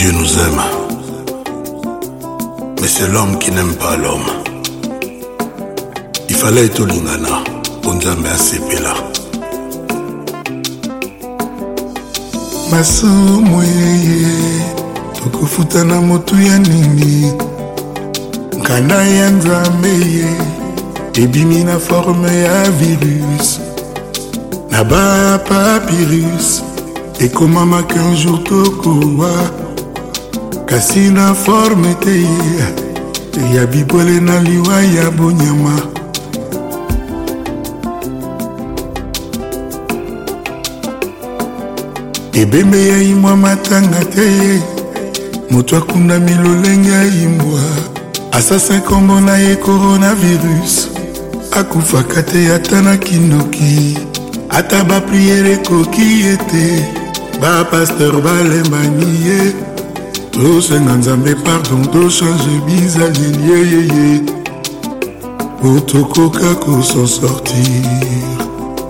Dieu nous aime, mais c'est l'homme qui n'aime pas l'homme. Il fallait être Lingana, Nzambe asepela. Masumu tokufuta na motu ya nini, nkanda ya Nzambe ebimi na forme ya virus na ba papyrus ekomama qu'un jour tokowa kasi na forme te ya bibole na liwa ya bonyama. Ebembe ya imwa matanga te, moto akunda milolenge ya imwa. Assassin kombo na ye coronavirus, akufaka te ata na kindoki. Ata ba priere koki ete, ba pasteur balembani ye. Tosenga Nzambe pardon, to change bizaleli ye. Otokoka ko s'en sortir.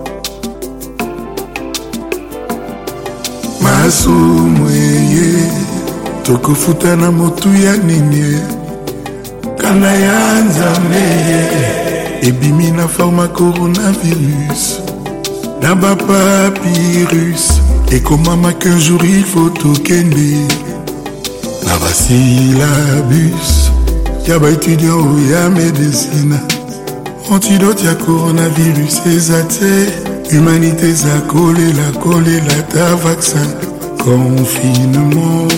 Masumu tokufuta na motu ya nini, kana ya Nzambe ebimi na forma coronavirus na ba papyrus ekomama qu'un jour il faut tokende na ba syllabus ya ba étudiant ya médecine. Antidote ya coronavirus ezate, humanité za kolela ta vaccin. Confinement,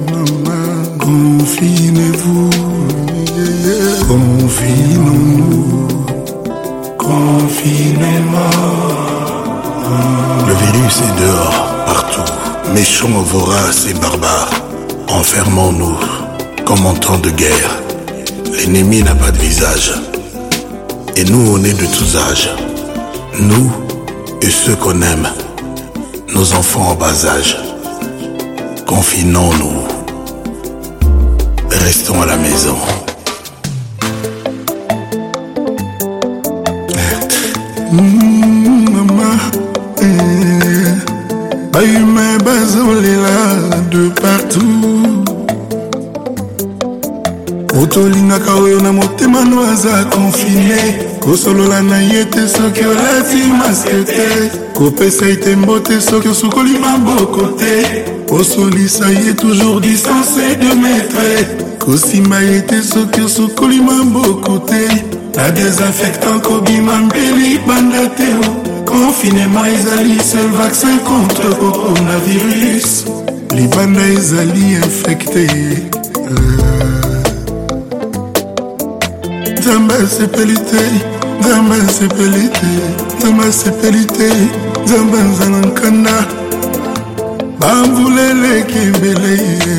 confinez-vous, confinons-nous, confinement. Le virus est dehors, partout, méchant, vorace et barbare. Enfermons-nous, comme en temps de guerre. L'ennemi n'a pas de visage, et nous on est de tous âges. Nous et ceux qu'on aime, nos enfants en bas âge. Confinons-nous, restons à la maison. Maman, ba humain bazolela de partout. Otolingaka oyo na motema no aza confiné, kosolola na ye te soki olati maske te, kopesa ite mbote soki osukoli maboko te, osolisa ye toujours distancé de mètres, kosimba ye te soki osukoli maboko te, na désinfectant kobima mbeli banda te. Confinement ezali seul vaccin contre coronavirus, libanda ezali infecté. Nzambe sepelite, Nzambe sepelite, Nzambe sepelite, Nzambe nzana nkanda, bambulele kembele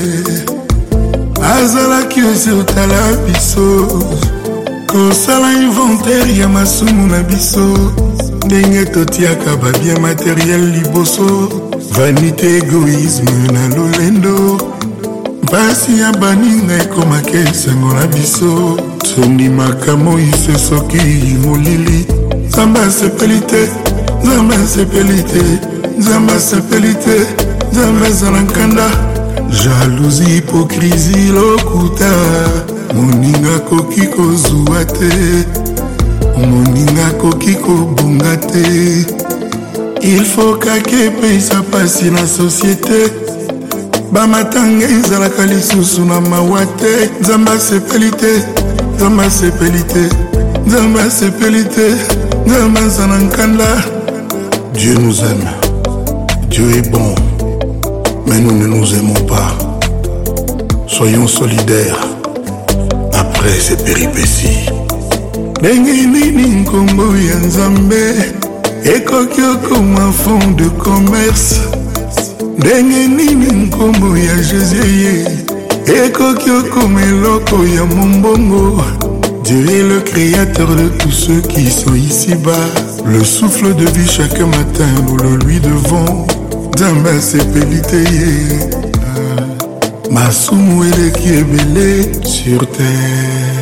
azalaki osi otala biso, kosala inventaire ya masumu na biso, ndenge totiaka babien matériel liboso, vanité égoïsme na lolendo, mpasi ya baninga ekomaka esengo na biso, tondimaka Moïse soki molili. Nzambe asepeli te, Nzambe asepeli te, Nzambe asepeli te, Nzambe azala nkanda. Jalousie, hypocrisie, lokuta, moninga koki kozwa te, moninga koki kobunga te. Il faut kake pesa pasi na société, bamatanga ezalaka lisusu na mawa te. Nzambe asepeli te, Nzambe asepeli te, Nzambe asepeli te, Nzambe azala nkanda. Dieu nous aime, Dieu est bon, mais nous ne nous aimons pas. Soyons solidaires après ces péripéties. Ndenge nini nkombo ya Nzambe ekoki okoma fond de commerce, ndenge nini nkombo ya Jésus ekoki okoma eloko ya mombongo. Dieu est le créateur de tous ceux qui sont ici-bas, le souffle de vie chaque matin, nous le lui devons. Nzambe asepeli te ye, masumu eleki ebele sur terre.